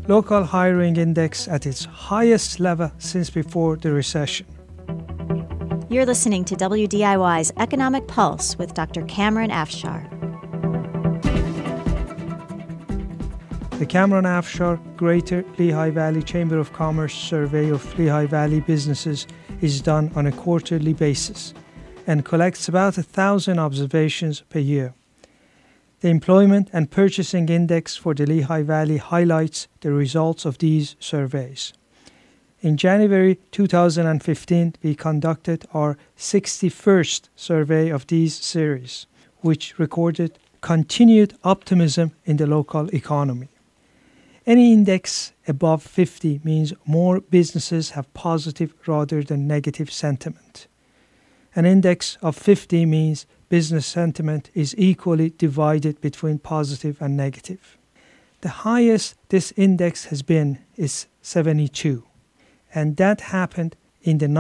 Local hiring index at its highest level since before the recession. You're listening to WDIY's Economic Pulse with Dr. Cameron Afshar. The Cameron Afshar Greater Lehigh Valley Chamber of Commerce survey of Lehigh Valley businesses is done on a quarterly basis and collects about 1,000 observations per year. The Employment and Purchasing Index for the Lehigh Valley highlights the results of these surveys. In January 2015, we conducted our 61st survey of these series, which recorded continued optimism in the local economy. Any index above 50 means more businesses have positive rather than negative sentiment. An index of 50 means business sentiment is equally divided between positive and negative. The highest this index has been is 72, and that happened in the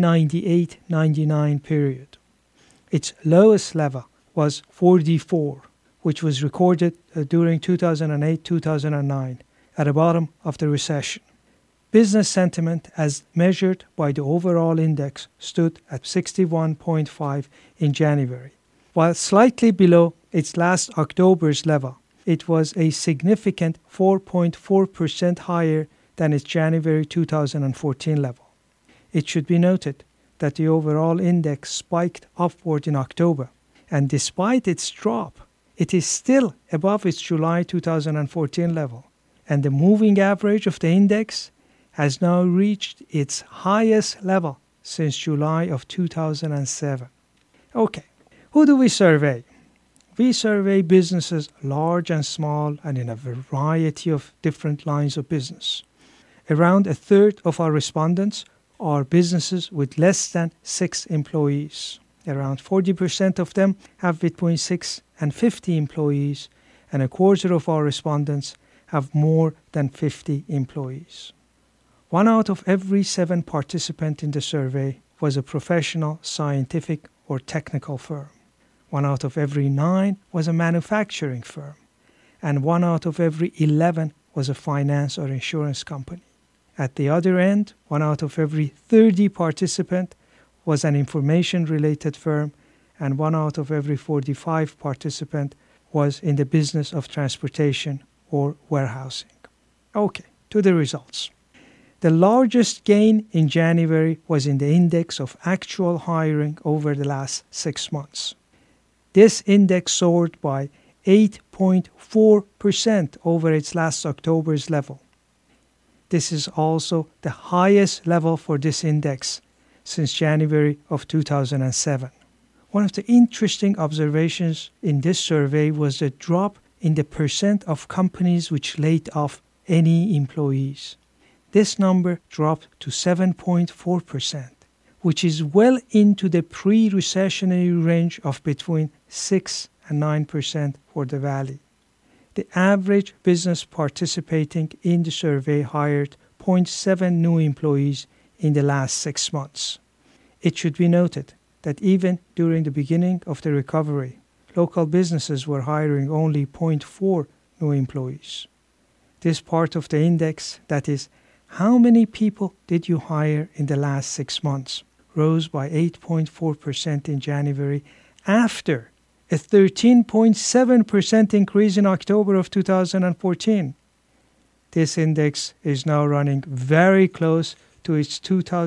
1998-99 period. Its lowest level was 44, which was recorded during 2008-2009. At the bottom of the recession. Business sentiment as measured by the overall index stood at 61.5 in January. While slightly below its last October's level, it was a significant 4.4% higher than its January 2014 level. It should be noted that the overall index spiked upward in October, and despite its drop, it is still above its July 2014 level. And the moving average of the index has now reached its highest level since July of 2007. Okay, who do we survey? We survey businesses large and small and in a variety of different lines of business. Around a third of our respondents are businesses with less than 6 employees. Around 40% of them have between 6 and 50 employees, and a quarter of our respondents have more than 50 employees. 1 out of every 7 participants in the survey was a professional, scientific, or technical firm. 1 out of every 9 was a manufacturing firm, and 1 out of every 11 was a finance or insurance company. At the other end, 1 out of every 30 participants was an information-related firm, and 1 out of every 45 participants was in the business of transportation or warehousing. Okay, to the results. The largest gain in January was in the index of actual hiring over the last 6 months. This index soared by 8.4% over its last October's level. This is also the highest level for this index since January of 2007. One of the interesting observations in this survey was the drop in the percent of companies which laid off any employees. This number dropped to 7.4%, which is well into the pre-recessionary range of between 6 and 9% for the Valley. The average business participating in the survey hired 0.7 new employees in the last 6 months. It should be noted that even during the beginning of the recovery, local businesses were hiring only 0.4 new employees. This part of the index, that is, how many people did you hire in the last 6 months, rose by 8.4% in January after a 13.7% increase in October of 2014. This index is now running very close to its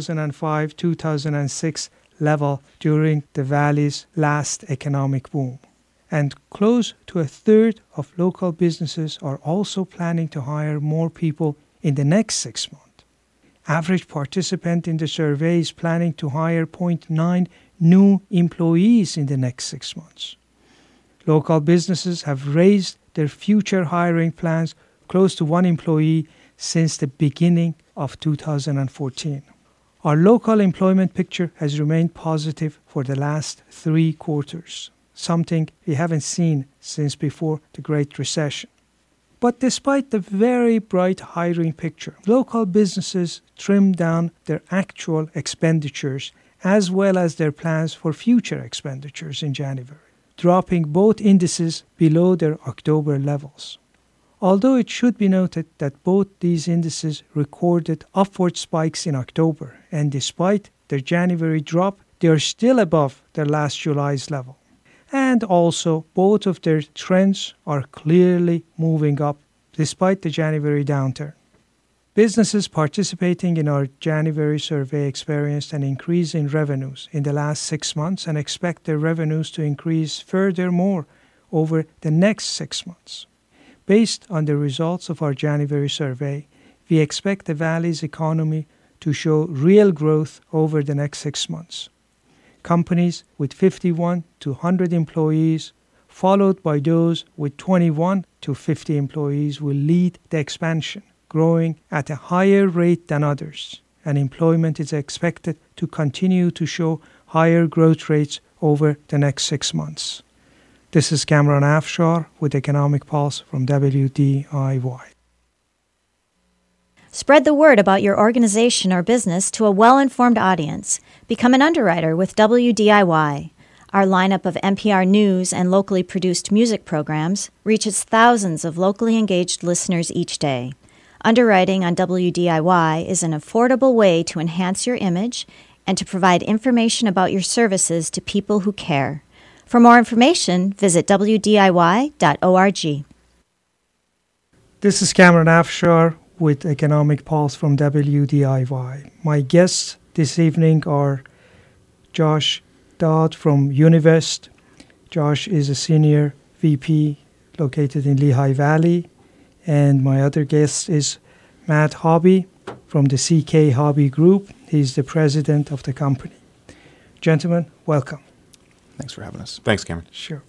2005-2006 level during the Valley's last economic boom. And close to a third of local businesses are also planning to hire more people in the next 6 months. Average participant in the survey is planning to hire 0.9 new employees in the next 6 months. Local businesses have raised their future hiring plans close to 1 employee since the beginning of 2014. Our local employment picture has remained positive for the last 3 quarters, something we haven't seen since before the Great Recession. But despite the very bright hiring picture, local businesses trimmed down their actual expenditures as well as their plans for future expenditures in January, dropping both indices below their October levels. Although it should be noted that both these indices recorded upward spikes in October, and despite their January drop, they are still above their last July's level. And also, both of their trends are clearly moving up despite the January downturn. Businesses participating in our January survey experienced an increase in revenues in the last 6 months and expect their revenues to increase furthermore over the next 6 months. Based on the results of our January survey, we expect the Valley's economy to show real growth over the next 6 months. Companies with 51 to 100 employees, followed by those with 21 to 50 employees, will lead the expansion, growing at a higher rate than others, and employment is expected to continue to show higher growth rates over the next 6 months. This is Kamran Afshar with Economic Pulse from WDIY. Spread the word about your organization or business to a well-informed audience. Become an underwriter with WDIY. Our lineup of NPR news and locally produced music programs reaches thousands of locally engaged listeners each day. Underwriting on WDIY is an affordable way to enhance your image and to provide information about your services to people who care. For more information, visit WDIY.org. This is Kamran Afshar with Economic Pulse from WDIY. My guests this evening are Josh Dodd from Univest. Josh is a senior VP located in Lehigh Valley. And my other guest is Matt Hobby from the CK Hobby Group. He's the president of the company. Gentlemen, welcome. Thanks for having us. Thanks, Cameron. Sure.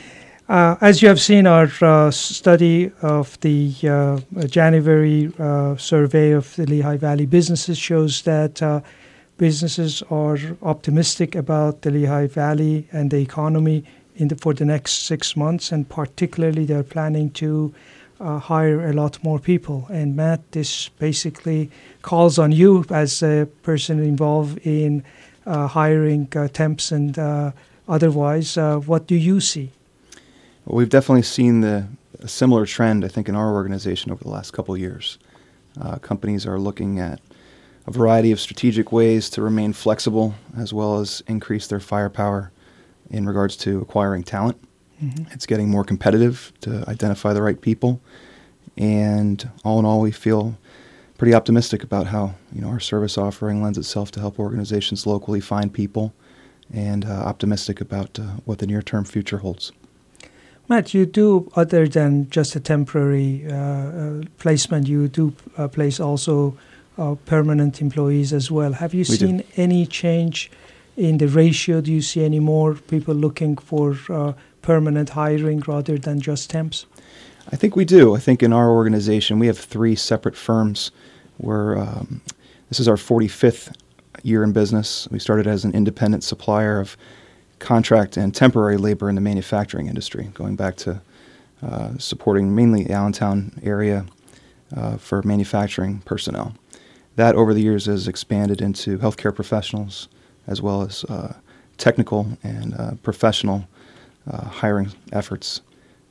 As you have seen, our study of the January survey of the Lehigh Valley businesses shows that businesses are optimistic about the Lehigh Valley and the economy for the next 6 months, and particularly they're planning to hire a lot more people. And Matt, this basically calls on you as a person involved in hiring temps and otherwise. What do you see? Well, we've definitely seen a similar trend, I think, in our organization over the last couple of years. Companies are looking at a variety of strategic ways to remain flexible as well as increase their firepower in regards to acquiring talent. Mm-hmm. It's getting more competitive to identify the right people. And all in all, we feel pretty optimistic about how our service offering lends itself to help organizations locally find people, and optimistic about what the near-term future holds. Matt, you do, other than just a temporary placement, you do place also permanent employees as well. Have you seen any change in the ratio? Do you see any more people looking for permanent hiring rather than just temps? I think we do. I think in our organization we have 3 separate firms where this is our 45th year in business. We started as an independent supplier of contract and temporary labor in the manufacturing industry, going back to supporting mainly the Allentown area for manufacturing personnel. That over the years has expanded into healthcare professionals as well as technical and professional hiring efforts.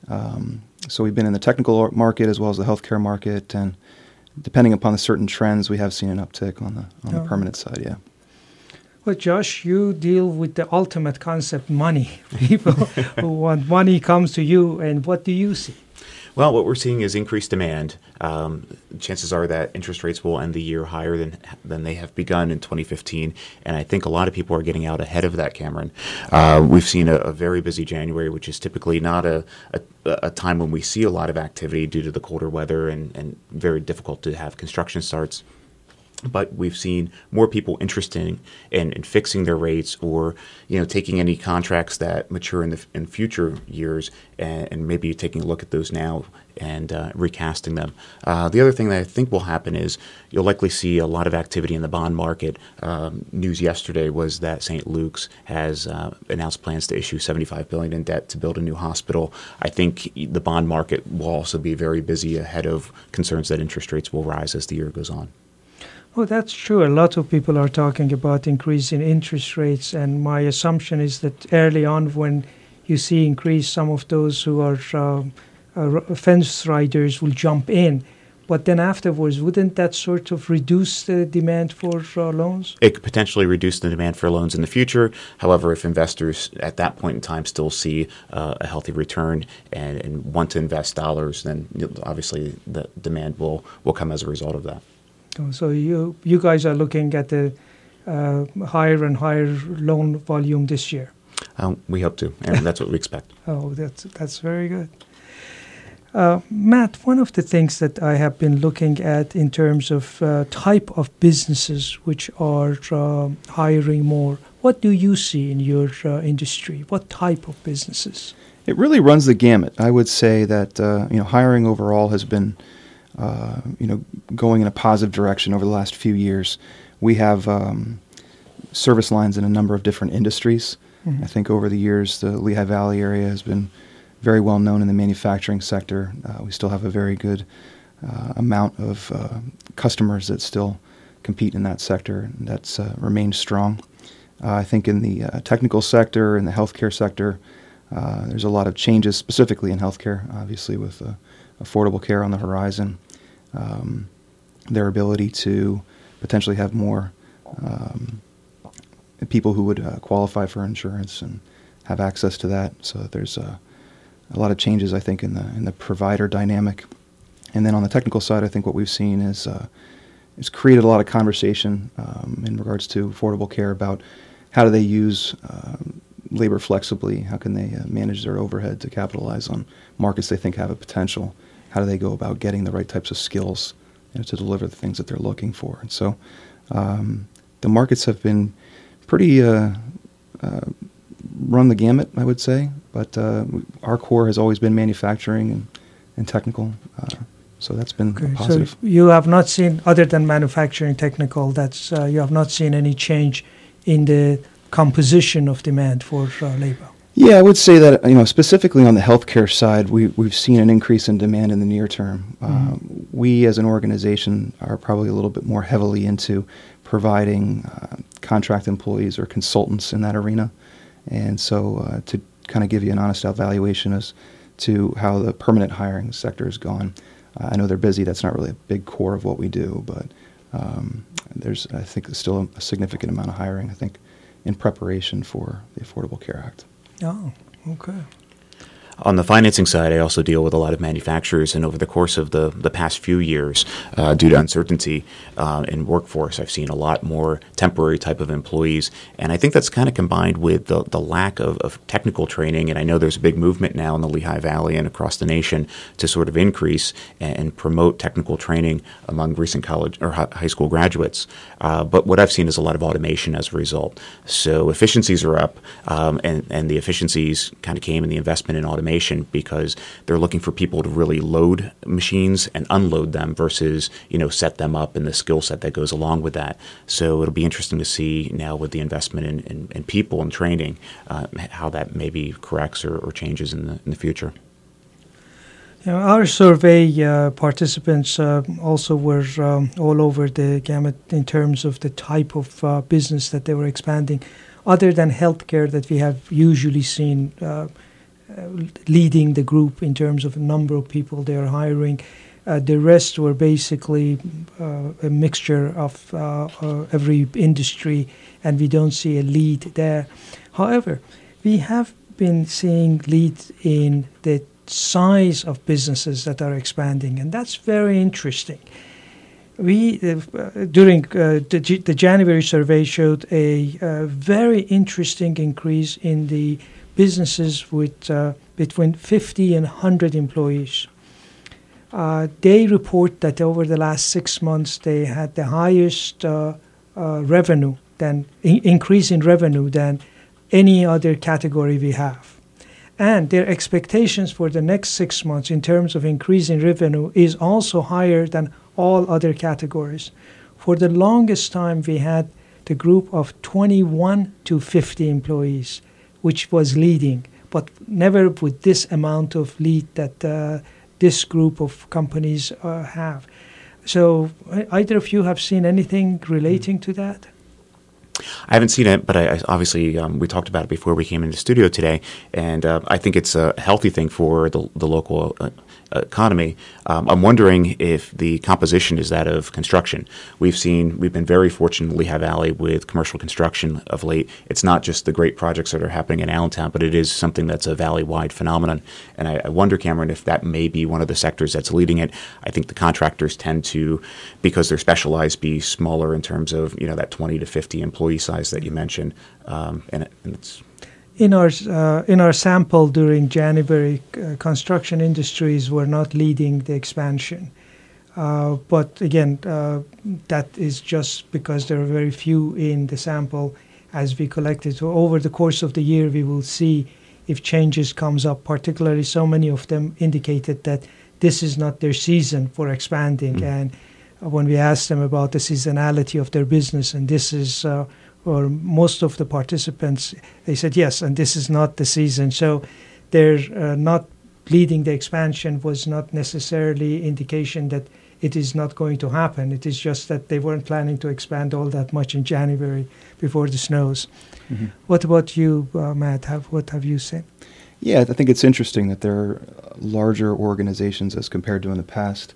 So we've been in the technical market as well as the healthcare market, and depending upon the certain trends, we have seen an uptick on the permanent side, yeah. Well, Josh, you deal with the ultimate concept, money. People who want money comes to you, and what do you see? Well, what we're seeing is increased demand. Chances are that interest rates will end the year higher than they have begun in 2015, and I think a lot of people are getting out ahead of that, Cameron. We've seen a very busy January, which is typically not a time when we see a lot of activity due to the colder weather and very difficult to have construction starts. But we've seen more people interested in fixing their rates, or taking any contracts that mature in future years and maybe taking a look at those now and recasting them. The other thing that I think will happen is you'll likely see a lot of activity in the bond market. News yesterday was that St. Luke's has announced plans to issue $75 billion in debt to build a new hospital. I think the bond market will also be very busy ahead of concerns that interest rates will rise as the year goes on. Oh, that's true. A lot of people are talking about increasing interest rates, and my assumption is that early on when you see increase, some of those who are fence riders will jump in. But then afterwards, wouldn't that sort of reduce the demand for loans? It could potentially reduce the demand for loans in the future. However, if investors at that point in time still see a healthy return and want to invest dollars, then obviously the demand will come as a result of that. So you guys are looking at the higher and higher loan volume this year. We hope to, and that's what we expect. Oh, that's very good. Matt, one of the things that I have been looking at in terms of type of businesses which are hiring more, what do you see in your industry? What type of businesses? It really runs the gamut. I would say that hiring overall has been going in a positive direction over the last few years. We have service lines in a number of different industries. Mm-hmm. I think over the years the Lehigh Valley area has been very well known in the manufacturing sector. We still have a very good amount of customers that still compete in that sector, and that's remained strong. I think in the technical sector, in the healthcare sector, there's a lot of changes, specifically in healthcare, obviously with Affordable Care on the horizon. Their ability to potentially have more people who would qualify for insurance and have access to that, so that there's a lot of changes, I think, in the provider dynamic. And then on the technical side, I think what we've seen is it's created a lot of conversation in regards to Affordable Care about how do they use labor flexibly, how can they manage their overhead to capitalize on markets they think have a potential, how do they go about getting the right types of skills to deliver the things that they're looking for. And so the markets have been pretty run the gamut, I would say, but our core has always been manufacturing and technical, so that's been positive. So you have not seen, other than manufacturing technical, you have not seen any change in the composition of demand for labor? Yeah, I would say that specifically on the healthcare side, we've seen an increase in demand in the near term. We as an organization are probably a little bit more heavily into providing contract employees or consultants in that arena. And so to kind of give you an honest evaluation as to how the permanent hiring sector has gone, I know they're busy. That's not really a big core of what we do, but I think, still a significant amount of hiring, I think, in preparation for the Affordable Care Act. Oh, okay. On the financing side, I also deal with a lot of manufacturers, and over the course of the past few years, due to uncertainty in workforce, I've seen a lot more temporary type of employees, and I think that's kind of combined with the lack of technical training, and I know there's a big movement now in the Lehigh Valley and across the nation to sort of increase and promote technical training among recent college or high school graduates, but what I've seen is a lot of automation as a result. So efficiencies are up, and the efficiencies kind of came in the investment in automation, because they're looking for people to really load machines and unload them versus, set them up and the skill set that goes along with that. So it'll be interesting to see now with the investment in people and training, how that maybe corrects or changes in the future. Our survey participants also were all over the gamut in terms of the type of business that they were expanding, other than healthcare that we have usually seen leading the group in terms of the number of people they are hiring. The rest were basically a mixture of every industry, and we don't see a lead there. However, we have been seeing leads in the size of businesses that are expanding, and that's very interesting. We during the January survey showed a very interesting increase in the businesses with between 50 and 100 employees. They report that over the last 6 months they had the highest revenue increase in revenue than any other category we have. And their expectations for the next 6 months in terms of increase in revenue is also higher than all other categories. For the longest time, we had the group of 21 to 50 employees, which was leading, but never with this amount of lead that this group of companies have. So either of you have seen anything relating to that? I haven't seen it, but I obviously we talked about it before we came into the studio today, and I think it's a healthy thing for the local economy. I'm wondering if the composition is that of construction. We've been very fortunate in Lehigh Valley with commercial construction of late. It's not just the great projects that are happening in Allentown, but it is something that's a valley-wide phenomenon. And I wonder, Cameron, if that may be one of the sectors that's leading it. I think the contractors tend to, because they're specialized, be smaller in terms of that 20 to 50 employee size that you mentioned, and it's. In our sample during January, construction industries were not leading the expansion. But again, that is just because there are very few in the sample as we collected. So over the course of the year, we will see if changes comes up. Particularly, so many of them indicated that this is not their season for expanding. And when we asked them about the seasonality of their business, and this is or most of the participants, they said yes, and this is not the season. So they're not leading the expansion was not necessarily indication that it is not going to happen. It is just that they weren't planning to expand all that much in January before the snows. Mm-hmm. What about you, Matt? What have you seen? Yeah, I think it's interesting that there are larger organizations as compared to in the past.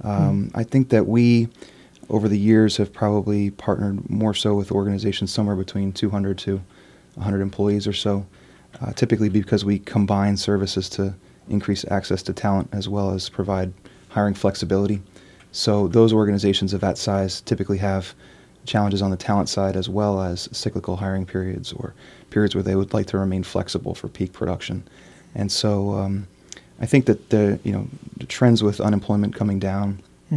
I think that we, over the years, have probably partnered more so with organizations somewhere between 200 to 100 employees or so, typically because we combine services to increase access to talent as well as provide hiring flexibility. So those organizations of that size typically have challenges on the talent side as well as cyclical hiring periods or periods where they would like to remain flexible for peak production. And so I think that the trends with unemployment coming down,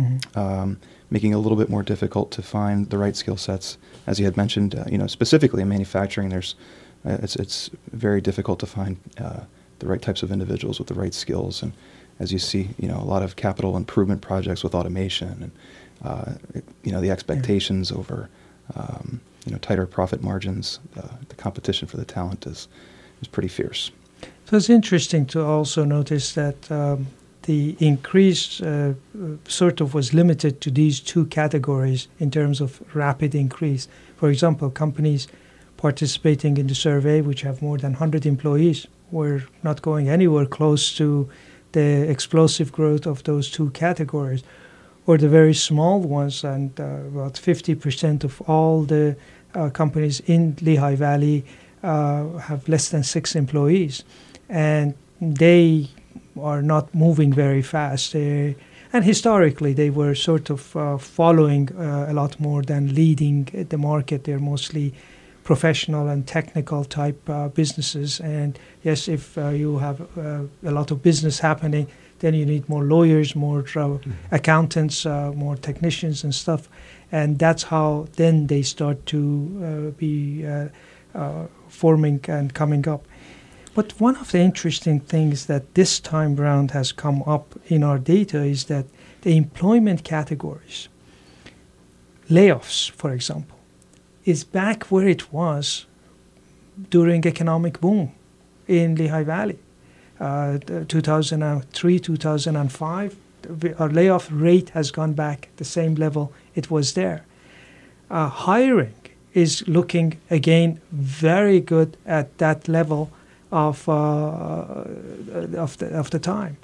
making it a little bit more difficult to find the right skill sets, as you had mentioned, specifically in manufacturing, it's very difficult to find the right types of individuals with the right skills. And as you see, a lot of capital improvement projects with automation and, the expectations over, tighter profit margins, the competition for the talent is pretty fierce. So it's interesting to also notice that the increase sort of was limited to these two categories in terms of rapid increase. For example, companies participating in the survey, which have more than 100 employees, were not going anywhere close to the explosive growth of those two categories, or the very small ones, and about 50% of all the companies in Lehigh Valley have less than 6 employees, and they are not moving very fast. And historically, they were sort of following a lot more than leading the market. They're mostly professional and technical type businesses. And yes, if you have a lot of business happening, then you need more lawyers, more accountants, more technicians and stuff. And that's how then they start to be forming and coming up. But one of the interesting things that this time round has come up in our data is that the employment categories, layoffs, for example, is back where it was during economic boom in Lehigh Valley. 2003, 2005, our layoff rate has gone back the same level it was there. Hiring is looking again very good at that level of the time.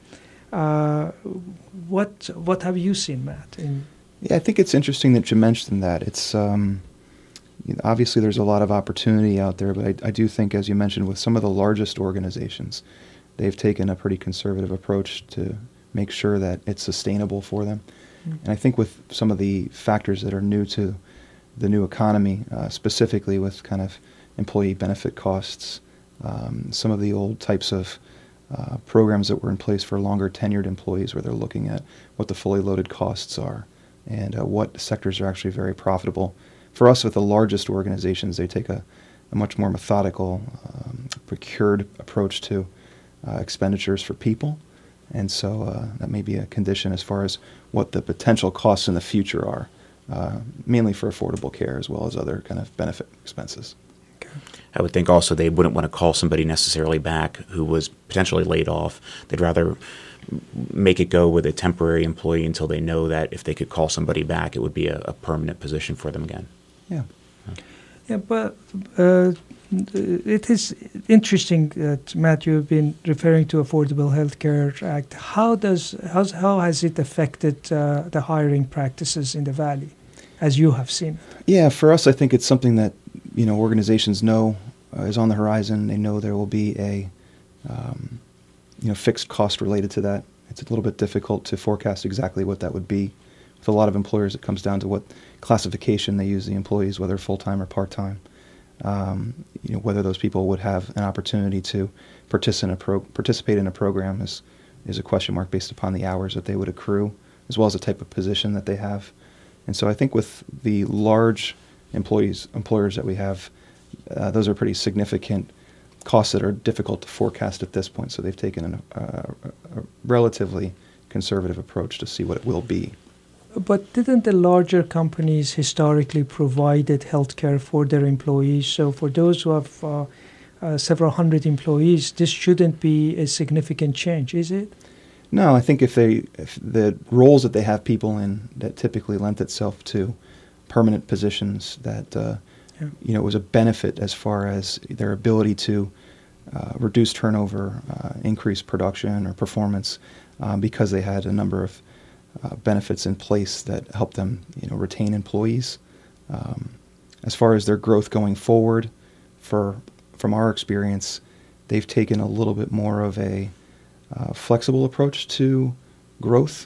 What have you seen, Matt? Yeah, I think it's interesting that you mentioned that. It's obviously there's a lot of opportunity out there, but I do think, as you mentioned, with some of the largest organizations, they've taken a pretty conservative approach to make sure that it's sustainable for them. Mm-hmm. And I think with some of the factors that are new to the new economy, specifically with kind of employee benefit costs, some of the old types of programs that were in place for longer tenured employees, where they're looking at what the fully loaded costs are and what sectors are actually very profitable. For us, with the largest organizations, they take a much more methodical, procured approach to expenditures for people. And so that may be a condition as far as what the potential costs in the future are, mainly for affordable care as well as other kind of benefit expenses. I would think also they wouldn't want to call somebody necessarily back who was potentially laid off. They'd rather make it go with a temporary employee until they know that if they could call somebody back, it would be a permanent position for them again. Yeah. Yeah, but it is interesting that, Matt, you've been referring to Affordable Health Care Act. How has it affected the hiring practices in the Valley, as you have seen? Yeah, for us, I think it's something that organizations know is on the horizon. They know there will be a fixed cost related to that. It's a little bit difficult to forecast exactly what that would be. With a lot of employers, it comes down to what classification they use the employees, whether full-time or part-time. Whether those people would have an opportunity to participate in a program is a question mark based upon the hours that they would accrue, as well as the type of position that they have. And so I think with the large employers that we have, those are pretty significant costs that are difficult to forecast at this point. So they've taken a relatively conservative approach to see what it will be. But didn't the larger companies historically provided health care for their employees? So for those who have several hundred employees, this shouldn't be a significant change, is it? No, I think if the roles that they have people in that typically lent itself to permanent positions, that it was a benefit as far as their ability to reduce turnover, increase production or performance, because they had a number of benefits in place that help them, retain employees. As far as their growth going forward, from our experience, they've taken a little bit more of a flexible approach to growth,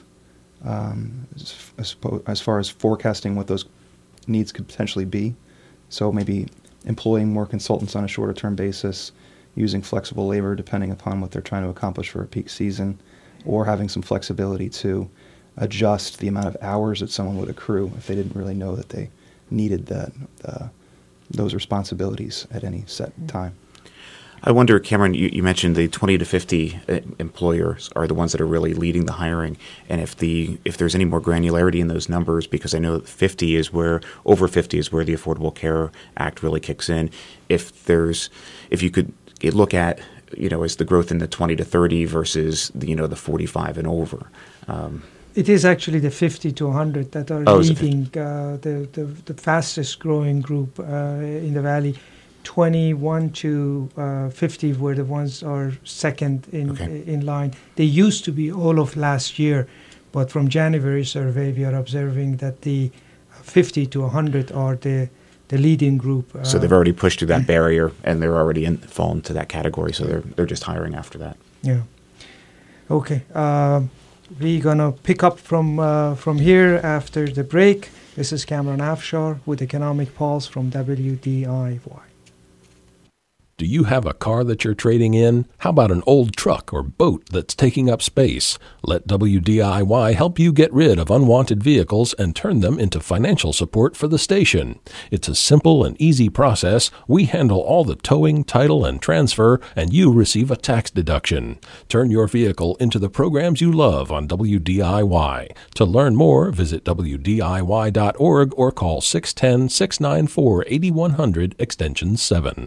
as far as forecasting what those needs could potentially be. So maybe employing more consultants on a shorter-term basis, using flexible labor depending upon what they're trying to accomplish for a peak season, or having some flexibility to adjust the amount of hours that someone would accrue if they didn't really know that they needed those responsibilities at any set time. I wonder, Cameron, you mentioned the 20 to 50 employers are the ones that are really leading the hiring, and if there's any more granularity in those numbers, because I know that over 50 is where the Affordable Care Act really kicks in. If you could look at, as the growth in the 20 to 30 versus the 45 and over. It is actually the 50 to 100 that are leading the fastest growing group in the Valley. 21 to 50 were the ones are second in line. They used to be all of last year, but from January survey we are observing that the 50 to 100 are the leading group. So they've already pushed through that barrier and they're already fallen to that category. So they're just hiring after that. Yeah. Okay. We're gonna pick up from here after the break. This is Cameron Afshar with Economic Pulse from WDIY. Do you have a car that you're trading in? How about an old truck or boat that's taking up space? Let WDIY help you get rid of unwanted vehicles and turn them into financial support for the station. It's a simple and easy process. We handle all the towing, title, and transfer, and you receive a tax deduction. Turn your vehicle into the programs you love on WDIY. To learn more, visit WDIY.org or call 610-694-8100 extension 7.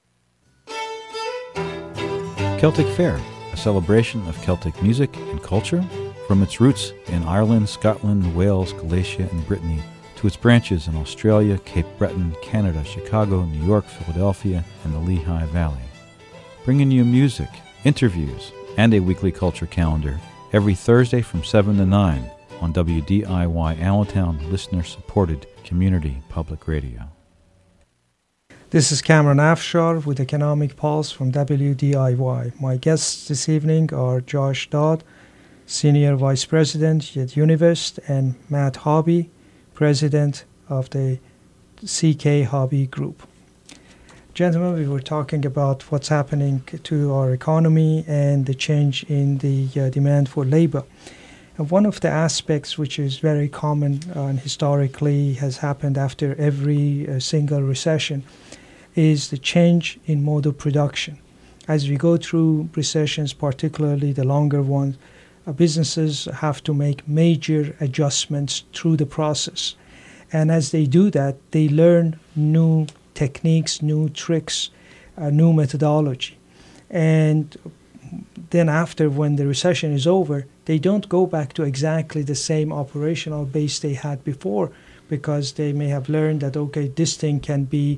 Celtic Fair, a celebration of Celtic music and culture, from its roots in Ireland, Scotland, Wales, Galicia, and Brittany, to its branches in Australia, Cape Breton, Canada, Chicago, New York, Philadelphia, and the Lehigh Valley. Bringing you music, interviews, and a weekly culture calendar every Thursday from 7 to 9 on WDIY Allentown, listener-supported community public radio. This is Cameron Afshar with Economic Pulse from WDIY. My guests this evening are Josh Dodd, Senior Vice President at Univest, and Matt Hobby, President of the CK Hobby Group. Gentlemen, we were talking about what's happening to our economy and the change in the demand for labor. And one of the aspects which is very common and historically has happened after every single recession is the change in mode of production. As we go through recessions, particularly the longer ones, businesses have to make major adjustments through the process. And as they do that, they learn new techniques, new tricks, new methodology. And then after, when the recession is over, they don't go back to exactly the same operational base they had before, because they may have learned that, okay, this thing can be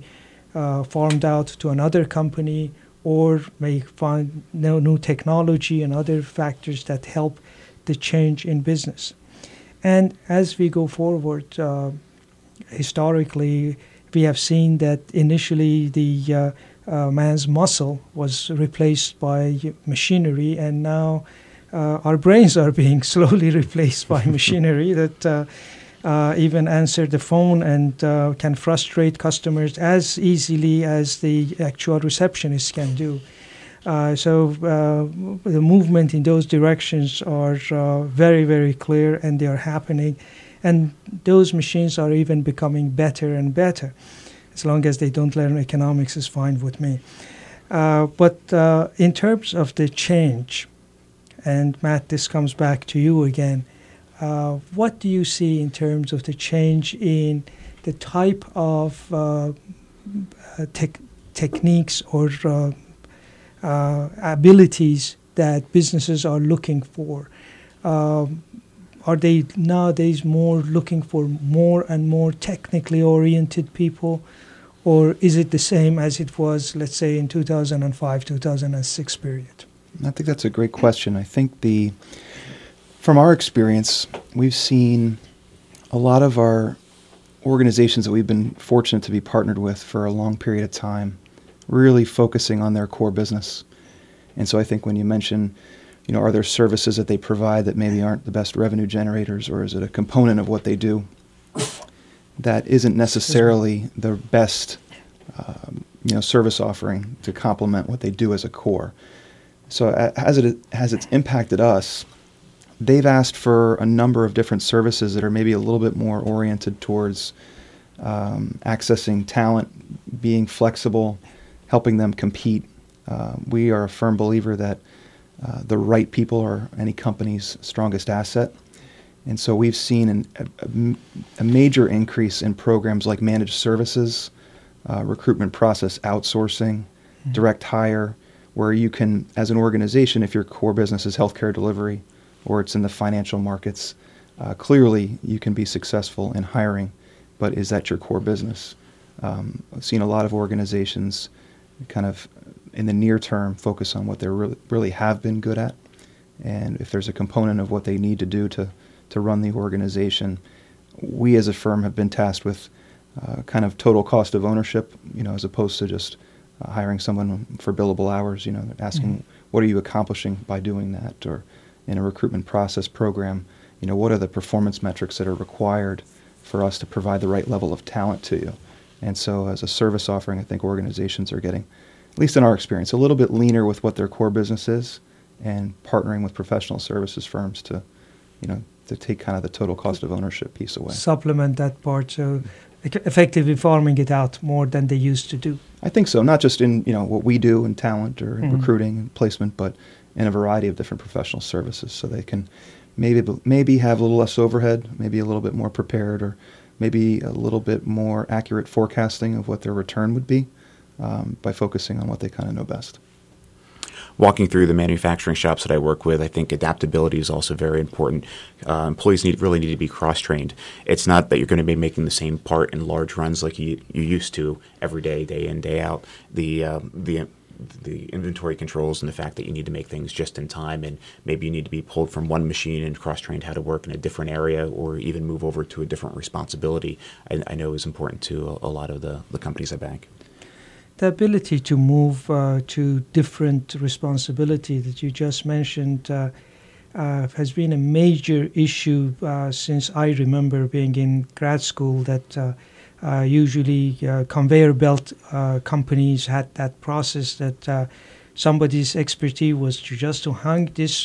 farmed out to another company, or may find new technology and other factors that help the change in business. And as we go forward, historically, we have seen that initially the man's muscle was replaced by machinery, and now our brains are being slowly replaced by machinery that even answer the phone and can frustrate customers as easily as the actual receptionist can do. So the movement in those directions are very, very clear, and they are happening. And those machines are even becoming better and better. As long as they don't learn economics is fine with me. But in terms of the change, and Matt, this comes back to you again, what do you see in terms of the change in the type of techniques or abilities that businesses are looking for? Are they nowadays more looking for more and more technically oriented people, or is it the same as it was, let's say, in 2005, 2006 period? I think that's a great question. I think from our experience, we've seen a lot of our organizations that we've been fortunate to be partnered with for a long period of time really focusing on their core business. And so I think when you mention, are there services that they provide that maybe aren't the best revenue generators, or is it a component of what they do that isn't necessarily the best service offering to complement what they do as a core? So as it's impacted us, they've asked for a number of different services that are maybe a little bit more oriented towards accessing talent, being flexible, helping them compete. We are a firm believer that the right people are any company's strongest asset. And so we've seen a major increase in programs like managed services, recruitment process outsourcing, direct hire, where you can, as an organization, if your core business is healthcare delivery or it's in the financial markets, clearly you can be successful in hiring, but is that your core business? I've seen a lot of organizations kind of in the near term focus on what they really have been good at, and if there's a component of what they need to do to run the organization, we as a firm have been tasked with kind of total cost of ownership, as opposed to just hiring someone for billable hours, asking what are you accomplishing by doing that, or in a recruitment process program, what are the performance metrics that are required for us to provide the right level of talent to you. And so as a service offering, I think organizations are getting, at least in our experience, a little bit leaner with what their core business is, and partnering with professional services firms to take kind of the total cost of ownership piece away. Supplement that part, so effectively farming it out more than they used to do. I think so, not just in what we do in talent or in recruiting and placement, but in a variety of different professional services, so they can maybe have a little less overhead, maybe a little bit more prepared, or maybe a little bit more accurate forecasting of what their return would be by focusing on what they kind of know best. Walking through the manufacturing shops that I work with, I think adaptability is also very important. Employees really need to be cross-trained. It's not that you're going to be making the same part in large runs like you used to every day, day in, day out. The inventory controls and the fact that you need to make things just in time, and maybe you need to be pulled from one machine and cross-trained how to work in a different area, or even move over to a different responsibility, I know is important to a lot of the companies I bank. The ability to move to different responsibility that you just mentioned has been a major issue since I remember being in grad school, that usually conveyor belt companies had that process that somebody's expertise was to hang this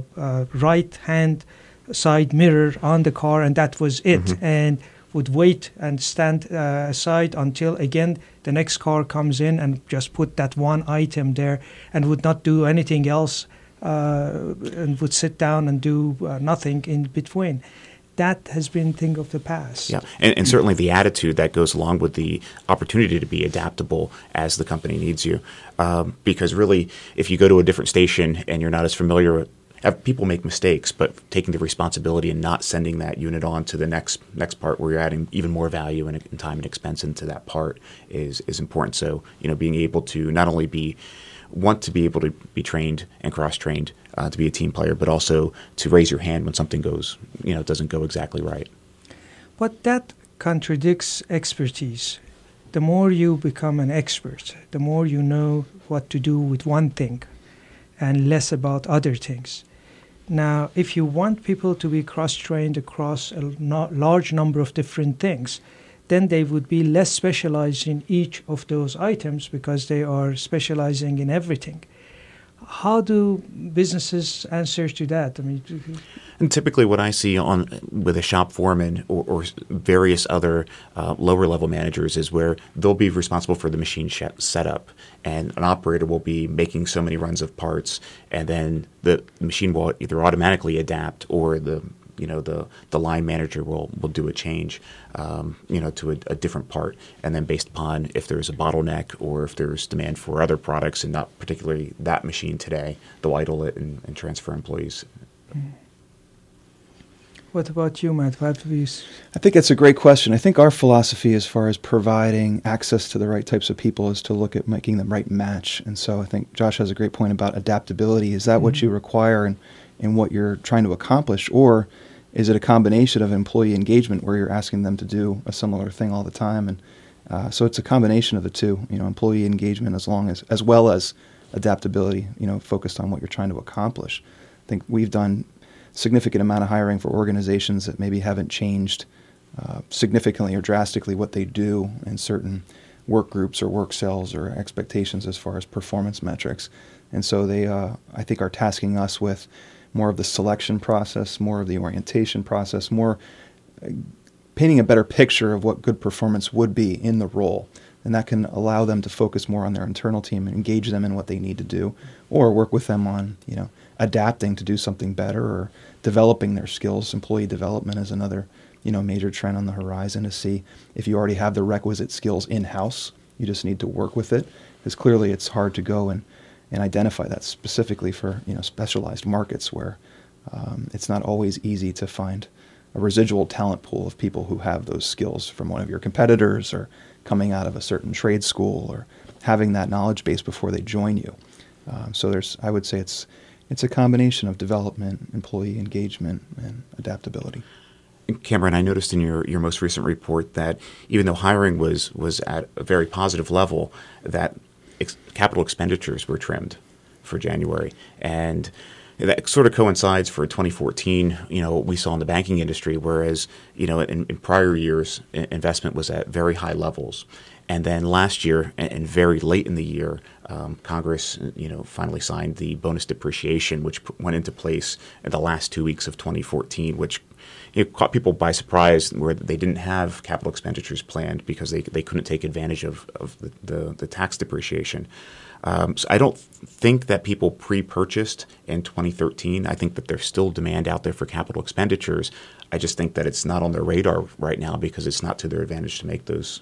right-hand side mirror on the car, and that was it. And would wait and stand aside until, again, the next car comes in, and just put that one item there, and would not do anything else, and would sit down and do nothing in between. That has been a thing of the past. Yeah, and certainly the attitude that goes along with the opportunity to be adaptable as the company needs you. Because really, if you go to a different station and you're not as familiar people make mistakes, but taking the responsibility and not sending that unit on to the next part where you're adding even more value and time and expense into that part is important. So, being able to not only want to be able to be trained and cross-trained to be a team player, but also to raise your hand when something doesn't go exactly right. But that contradicts expertise. The more you become an expert, the more you know what to do with one thing and less about other things. Now, if you want people to be cross-trained across a large number of different things, then they would be less specialized in each of those items because they are specializing in everything. How do businesses answer to that? And typically what I see with a shop foreman or various other lower level managers is where they'll be responsible for the machine setup, and an operator will be making so many runs of parts, and then the machine will either automatically adapt or the line manager will do a change, to a different part, and then based upon if there's a bottleneck or if there's demand for other products and not particularly that machine today, they'll idle it and transfer employees. What about you, Matt? I think it's a great question. I think our philosophy as far as providing access to the right types of people is to look at making the right match. And so I think Josh has a great point about adaptability. Is that what you require in what you're trying to accomplish, or is it a combination of employee engagement where you're asking them to do a similar thing all the time? And so it's a combination of the two, employee engagement as well as adaptability, focused on what you're trying to accomplish. I think we've done significant amount of hiring for organizations that maybe haven't changed significantly or drastically what they do in certain work groups or work cells or expectations as far as performance metrics. And so they, I think, are tasking us with more of the selection process, more of the orientation process, more painting a better picture of what good performance would be in the role. And that can allow them to focus more on their internal team and engage them in what they need to do, or work with them on, adapting to do something better or developing their skills. Employee development is another, major trend on the horizon, to see if you already have the requisite skills in-house. You just need to work with it, because clearly it's hard to go and identify that specifically for, specialized markets where it's not always easy to find a residual talent pool of people who have those skills from one of your competitors or coming out of a certain trade school or having that knowledge base before they join you. So I would say it's a combination of development, employee engagement, and adaptability. Cameron, I noticed in your most recent report that even though hiring was at a very positive level, that capital expenditures were trimmed for January. And that sort of coincides for 2014, what we saw in the banking industry, whereas, in prior years, investment was at very high levels. And then last year, and very late in the year, Congress, finally signed the bonus depreciation, which went into place in the last 2 weeks of 2014, which caught people by surprise, where they didn't have capital expenditures planned because they couldn't take advantage of the tax depreciation. So I don't think that people pre-purchased in 2013. I think that there's still demand out there for capital expenditures. I just think that it's not on their radar right now because it's not to their advantage to make those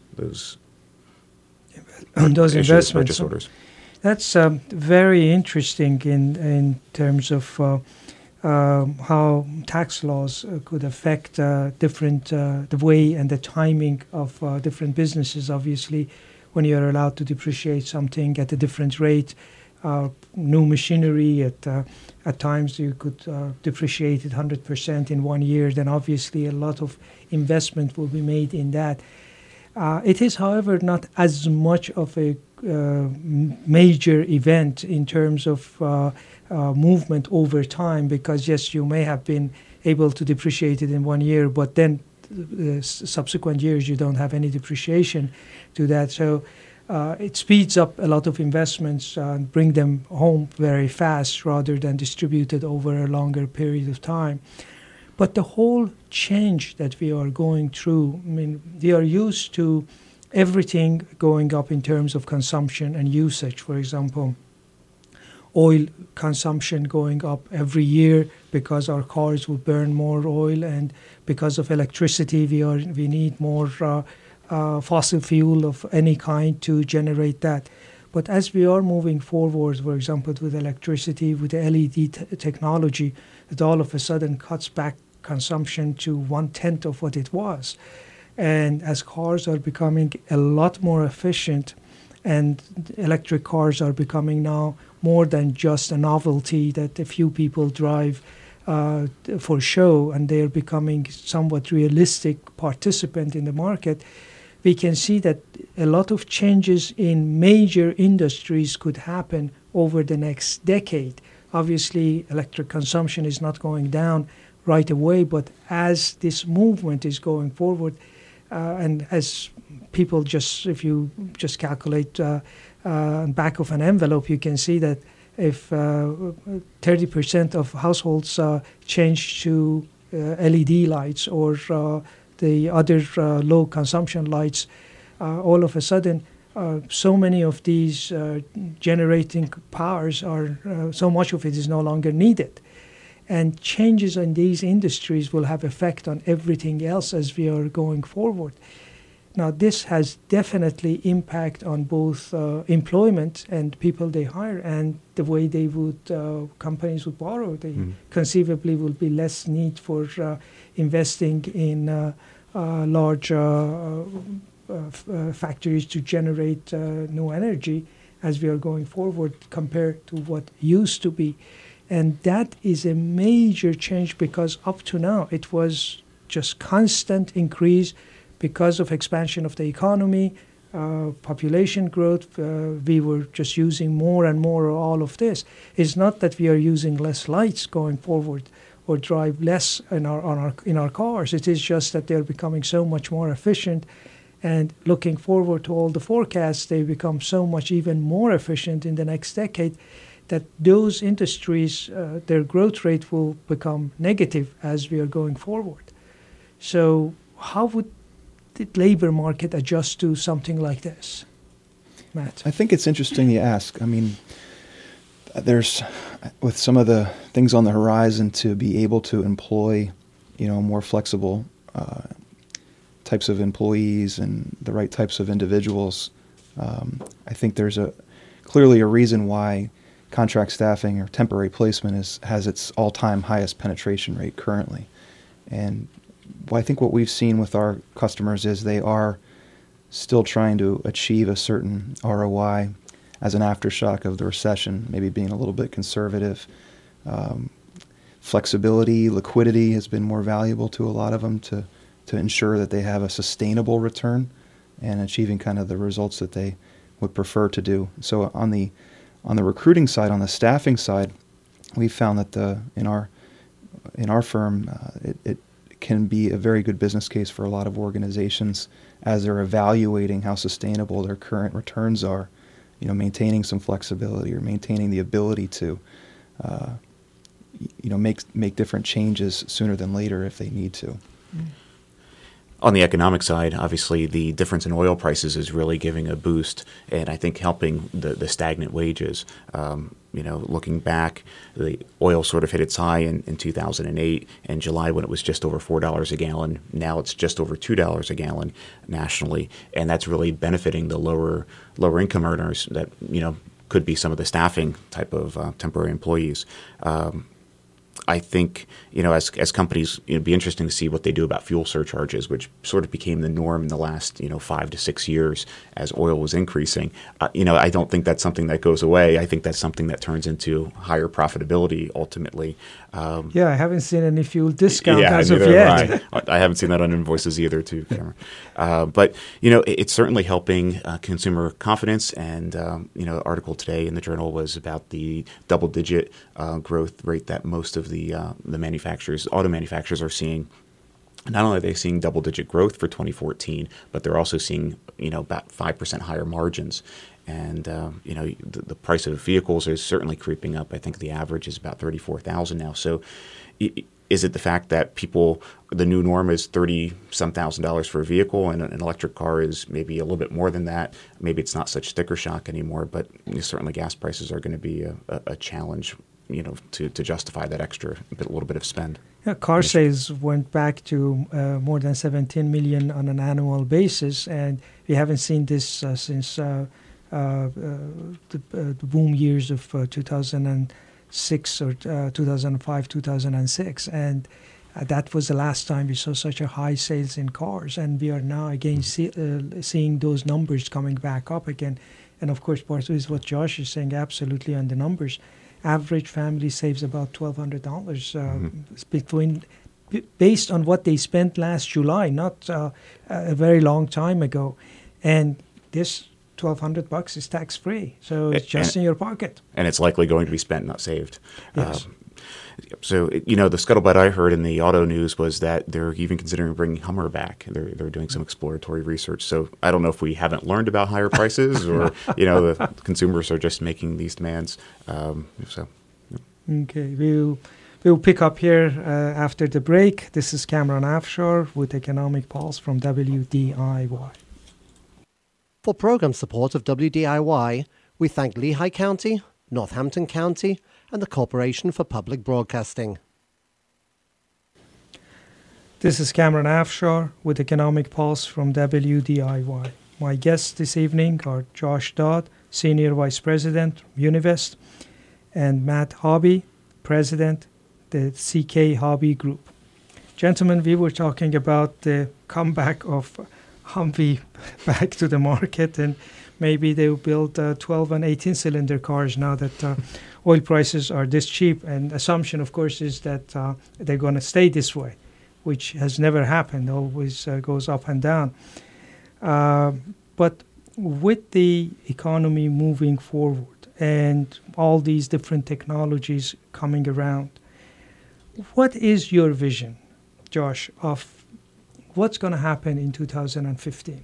investments. Purchase orders. That's very interesting in terms of how tax laws could affect the way and the timing of different businesses. Obviously, when you're allowed to depreciate something at a different rate, new machinery at times you could depreciate it 100% in 1 year. Then obviously a lot of investment will be made in that. It is, however, not as much of a major event in terms of movement over time, because yes, you may have been able to depreciate it in 1 year, but then subsequent years you don't have any depreciation to that. So it speeds up a lot of investments and bring them home very fast rather than distributed over a longer period of time. But the whole change that we are going through, we are used to everything going up in terms of consumption and usage. For example, oil consumption going up every year because our cars will burn more oil, and because of electricity we need more fossil fuel of any kind to generate that. But as we are moving forward, for example, with electricity, with the LED technology, it all of a sudden cuts back consumption to 1/10 of what it was. And as cars are becoming a lot more efficient, and electric cars are becoming now more than just a novelty that a few people drive for show, and they're becoming somewhat realistic participant in the market, we can see that a lot of changes in major industries could happen over the next decade. Obviously, electric consumption is not going down right away, but as this movement is going forward, and as people if you just calculate back of an envelope, you can see that if 30% of households change to LED lights or the other low consumption lights, all of a sudden so many of these generating powers are, so much of it is no longer needed. And changes in these industries will have effect on everything else as we are going forward. Now, this has definitely impact on both employment and people they hire, and the way they would companies would borrow. They conceivably will be less need for investing in large factories to generate new energy as we are going forward compared to what used to be. And that is a major change, because up to now it was just constant increase because of expansion of the economy, population growth. We were just using more and more of all of this. It's not that we are using less lights going forward or drive less in our cars. It is just that they're becoming so much more efficient. And looking forward to all the forecasts, they become so much even more efficient in the next decade, that those industries, their growth rate will become negative as we are going forward. So how would the labor market adjust to something like this? Matt? I think it's interesting you ask. I mean, there's, with some of the things on the horizon, to be able to employ, more flexible types of employees and the right types of individuals. I think there's clearly a reason why contract staffing or temporary placement has its all-time highest penetration rate currently. And I think what we've seen with our customers is they are still trying to achieve a certain ROI as an aftershock of the recession, maybe being a little bit conservative. Flexibility, liquidity has been more valuable to a lot of them to ensure that they have a sustainable return and achieving kind of the results that they would prefer to do. So on the recruiting side, on the staffing side, we found that in our firm, it can be a very good business case for a lot of organizations as they're evaluating how sustainable their current returns are, maintaining some flexibility or maintaining the ability to, make different changes sooner than later if they need to. On the economic side, obviously, the difference in oil prices is really giving a boost, and I think helping the stagnant wages. Looking back, the oil sort of hit its high in 2008 in July when it was just over $4 a gallon. Now it's just over $2 a gallon nationally, and that's really benefiting the lower income earners that could be some of the staffing type of temporary employees. I think, as companies, it'd be interesting to see what they do about fuel surcharges, which sort of became the norm in the last, 5 to 6 years as oil was increasing. I don't think that's something that goes away. I think that's something that turns into higher profitability ultimately. I haven't seen any fuel discount as of yet. I haven't seen that on invoices either, too, Cameron. But, it's certainly helping consumer confidence. And, the article today in the Journal was about the double-digit growth rate that most of the auto manufacturers are seeing. Not only are they seeing double-digit growth for 2014, but they're also seeing, about 5% higher margins. And, the price of vehicles is certainly creeping up. I think the average is about $34,000 now. So is it the fact that the new norm is $30-some thousand for a vehicle, and an electric car is maybe a little bit more than that? Maybe it's not such sticker shock anymore, but certainly gas prices are going to be a challenge, to justify that extra little bit of spend. Car sales went back to more than 17 million on an annual basis, and we haven't seen this since the boom years of 2006 or 2005, 2006. And that was the last time we saw such a high sales in cars. And we are now again seeing those numbers coming back up again. And of course, part of it is what Josh is saying, absolutely on the numbers. Average family saves about $1,200 based on what they spent last July, not a very long time ago. And this $1,200 is tax-free, so it's just in your pocket. And it's likely going to be spent, not saved. Yes. So, the scuttlebutt I heard in the auto news was that they're even considering bringing Hummer back. They're doing some exploratory research. So I don't know if we haven't learned about higher prices or, the consumers are just making these demands. Okay, we'll pick up here after the break. This is Cameron Afshar with Economic Pulse from WDIY. For program support of WDIY, we thank Lehigh County, Northampton County, and the Corporation for Public Broadcasting. This is Cameron Afshar with Economic Pulse from WDIY. My guests this evening are Josh Dodd, Senior Vice President, Univest, and Matt Hobby, President, the CK Hobby Group. Gentlemen, we were talking about the comeback of Humvee back to the market, and maybe they'll build 12 and 18-cylinder cars now that oil prices are this cheap. And assumption, of course, is that they're going to stay this way, which has never happened, always goes up and down. But with the economy moving forward and all these different technologies coming around, what is your vision, Josh, of what's going to happen in 2015?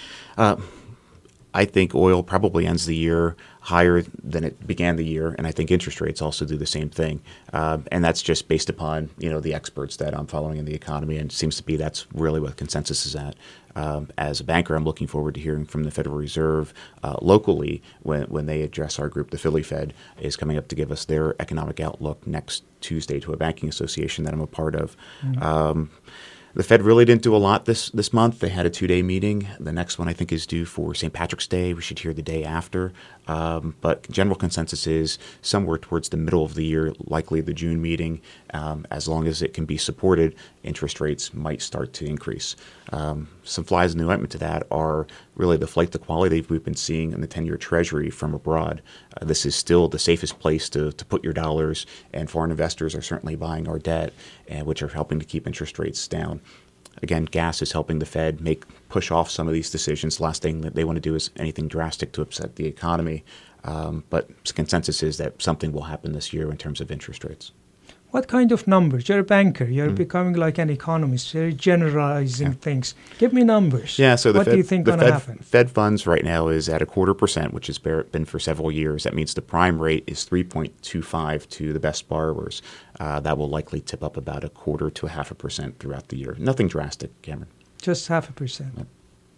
I think oil probably ends the year higher than it began the year, and I think interest rates also do the same thing. And that's just based upon the experts that I'm following in the economy, and it seems to be that's really what consensus is at. As a banker, I'm looking forward to hearing from the Federal Reserve locally when they address our group. The Philly Fed is coming up to give us their economic outlook next Tuesday to a banking association that I'm a part of. Mm-hmm. The Fed really didn't do a lot this month. They had a 2-day meeting. The next one, I think, is due for St. Patrick's Day. We should hear the day after. But general consensus is somewhere towards the middle of the year, likely the June meeting. As long as it can be supported, interest rates might start to increase. Some flies in the ointment to that are really the flight to quality we've been seeing in the 10-year Treasury from abroad. This is still the safest place to put your dollars, and foreign investors are certainly buying our debt, which are helping to keep interest rates down. Again, gas is helping the Fed push off some of these decisions. The last thing that they want to do is anything drastic to upset the economy. But consensus is that something will happen this year in terms of interest rates. What kind of numbers? You're a banker. You're becoming like an economist. You're generalizing things. Give me numbers. Yeah. So what do you think going to happen? Fed funds right now is at 0.25%, which has been for several years. That means the prime rate is 3.25 to the best borrowers. That will likely tip up about 0.25 to 0.5% throughout the year. Nothing drastic, Cameron. Just 0.5%. Yep.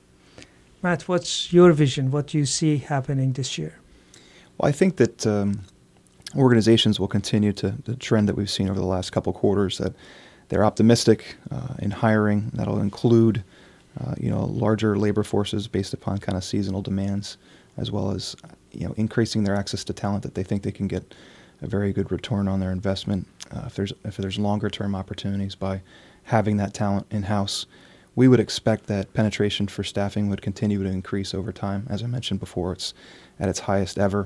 Matt, what's your vision? What do you see happening this year? Well, I think that organizations will continue the trend that we've seen over the last couple quarters, that they're optimistic in hiring. That'll include larger labor forces based upon kind of seasonal demands, as well as increasing their access to talent that they think they can get a very good return on their investment. If there's longer term opportunities by having that talent in-house, we would expect that penetration for staffing would continue to increase over time. As I mentioned before, it's at its highest ever.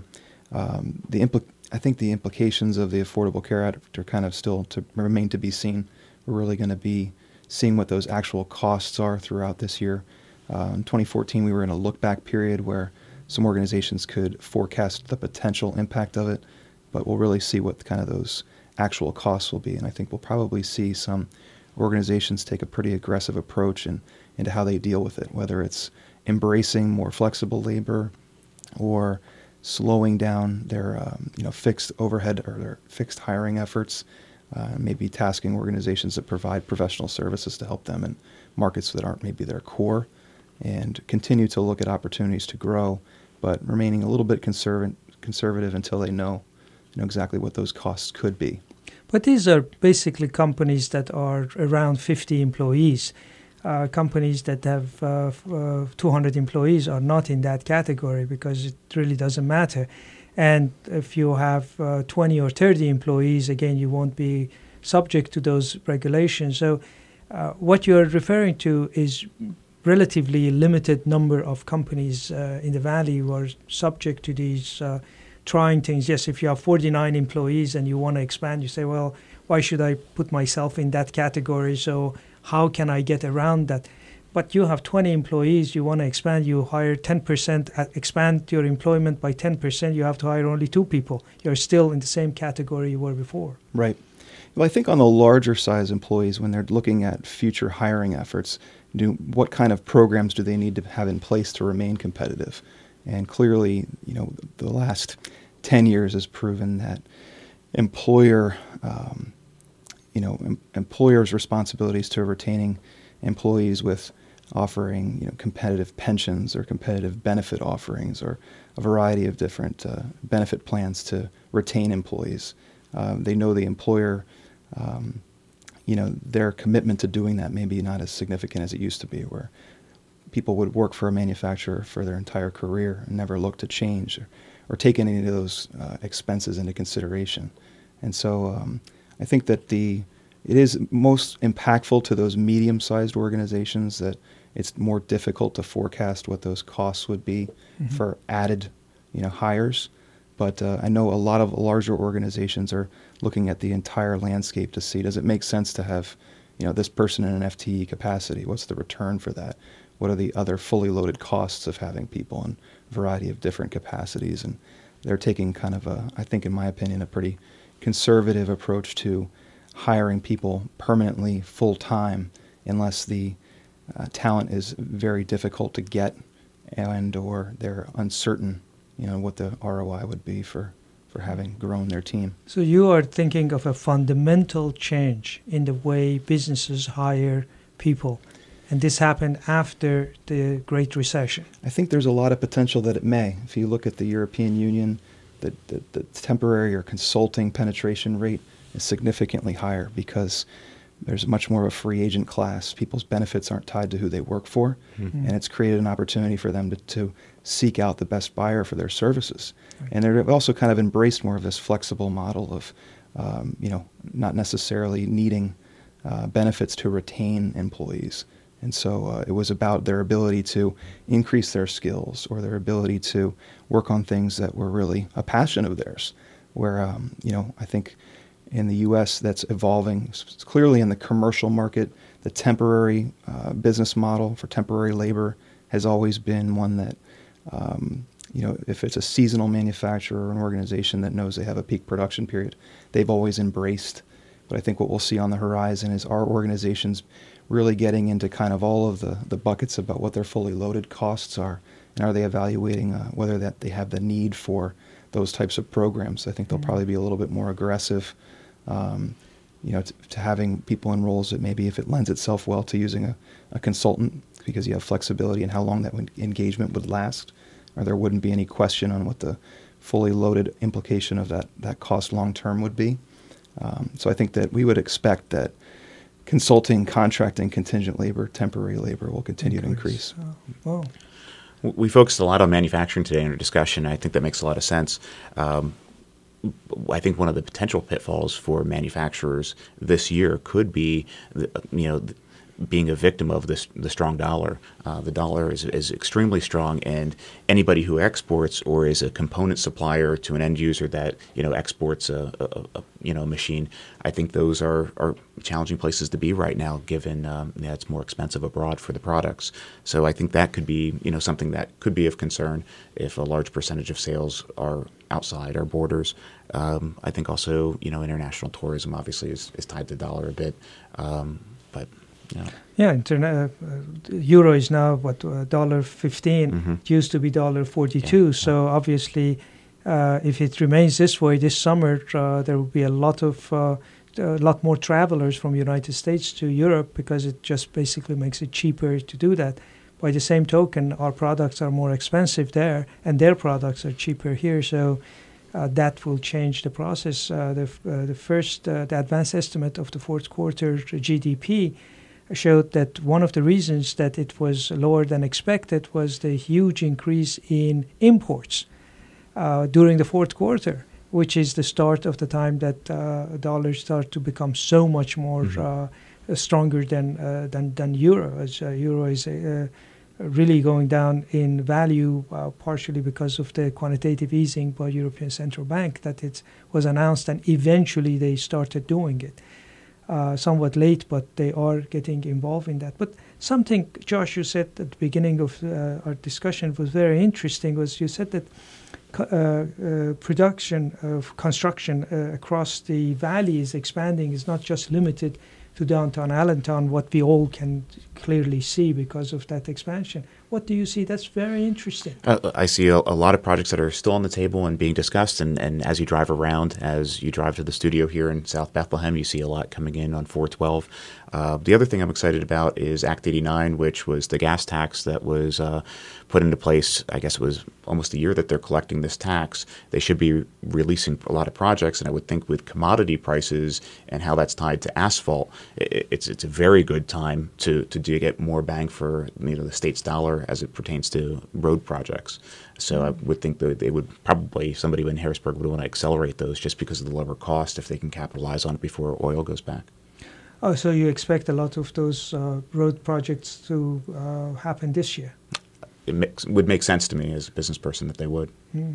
I think the implications of the Affordable Care Act are kind of still to remain to be seen. We're really going to be seeing what those actual costs are throughout this year. In 2014, we were in a look-back period where some organizations could forecast the potential impact of it, but we'll really see what kind of those actual costs will be. And I think we'll probably see some organizations take a pretty aggressive approach into how they deal with it, whether it's embracing more flexible labor or slowing down their fixed overhead or their fixed hiring efforts, maybe tasking organizations that provide professional services to help them in markets that aren't maybe their core, and continue to look at opportunities to grow, but remaining a little bit conservative until they know exactly what those costs could be. But these are basically companies that are around 50 employees. companies that have 200 employees are not in that category because it really doesn't matter. And if you have 20 or 30 employees, again, you won't be subject to those regulations. So what you're referring to is relatively limited number of companies in the Valley who are subject to these trying things. Yes, if you have 49 employees and you want to expand, you say, well, why should I put myself in that category? So how can I get around that? But you have 20 employees, you want to expand, you hire 10%, expand your employment by 10%, you have to hire only 2 people. You're still in the same category you were before. Right. Well, I think on the larger size employees, when they're looking at future hiring efforts, what kind of programs do they need to have in place to remain competitive? And clearly, the last 10 years has proven that employers' responsibilities to retaining employees with offering competitive pensions or competitive benefit offerings or a variety of different benefit plans to retain employees. They know the employer, their commitment to doing that may be not as significant as it used to be, where people would work for a manufacturer for their entire career and never look to change or take any of those expenses into consideration. And so I think that it is most impactful to those medium-sized organizations that it's more difficult to forecast what those costs would be for added, hires. But I know a lot of larger organizations are looking at the entire landscape to see, does it make sense to have, this person in an FTE capacity? What's the return for that? What are the other fully loaded costs of having people in a variety of different capacities? And they're taking kind of I think in my opinion, a pretty conservative approach to hiring people permanently full-time unless the talent is very difficult to get and or they're uncertain, what the ROI would be for having grown their team. So you are thinking of a fundamental change in the way businesses hire people, and this happened after the Great Recession. I think there's a lot of potential that it may. If you look at the European Union, the temporary or consulting penetration rate is significantly higher because there's much more of a free agent class. People's benefits aren't tied to who they work for, and it's created an opportunity for them to seek out the best buyer for their services. Right. And they've also kind of embraced more of this flexible model of, not necessarily needing benefits to retain employees. And so it was about their ability to increase their skills or their ability to work on things that were really a passion of theirs, where, I think in the U.S. that's evolving. Clearly in the commercial market, the temporary business model for temporary labor has always been one that, if it's a seasonal manufacturer or an organization that knows they have a peak production period, they've always embraced. But I think what we'll see on the horizon is our organizations really getting into kind of all of the buckets about what their fully loaded costs are, and are they evaluating whether that they have the need for those types of programs. I think they'll probably be a little bit more aggressive, to having people in roles that maybe if it lends itself well to using a consultant because you have flexibility in how long that engagement would last, or there wouldn't be any question on what the fully loaded implication of that cost long term would be. So I think that we would expect that consulting, contracting, contingent labor, temporary labor will continue to increase. Wow. We focused a lot on manufacturing today in our discussion. I think that makes a lot of sense. I think one of the potential pitfalls for manufacturers this year could be, being a victim of the strong dollar. The dollar is extremely strong, and anybody who exports or is a component supplier to an end user that exports a machine, I think those are challenging places to be right now, given it's more expensive abroad for the products. So I think that could be something that could be of concern if a large percentage of sales are outside our borders. I think also international tourism obviously is tied to the dollar a bit, but. Yeah, euro is now $1.15. It used to be $1.42. So obviously, if it remains this way this summer, there will be a lot more travelers from the United States to Europe because it just basically makes it cheaper to do that. By the same token, our products are more expensive there, and their products are cheaper here. So that will change the process. The advanced estimate of the fourth quarter GDP showed that one of the reasons that it was lower than expected was the huge increase in imports during the fourth quarter, which is the start of the time that dollars start to become so much more stronger than euro, as euro is really going down in value, partially because of the quantitative easing by European Central Bank that it was announced, and eventually they started doing it. Somewhat late, but they are getting involved in that. But something, Josh, you said at the beginning of our discussion was very interesting, was you said that production of construction across the valley is expanding, is not just limited to downtown Allentown, what we all can clearly see because of that expansion. What do you see? That's very interesting. I see a lot of projects that are still on the table and being discussed. And as you drive around, as you drive to the studio here in South Bethlehem, you see a lot coming in on 412. The other thing I'm excited about is Act 89, which was the gas tax that was put into place. I guess it was almost a year that they're collecting this tax. They should be releasing a lot of projects. And I would think with commodity prices and how that's tied to asphalt, it's a very good time to get more bang for the state's dollar as it pertains to road projects. So I would think that they would probably, somebody in Harrisburg would want to accelerate those just because of the lower cost if they can capitalize on it before oil goes back. Oh, so you expect a lot of those road projects to happen this year? It would make sense to me as a business person that they would.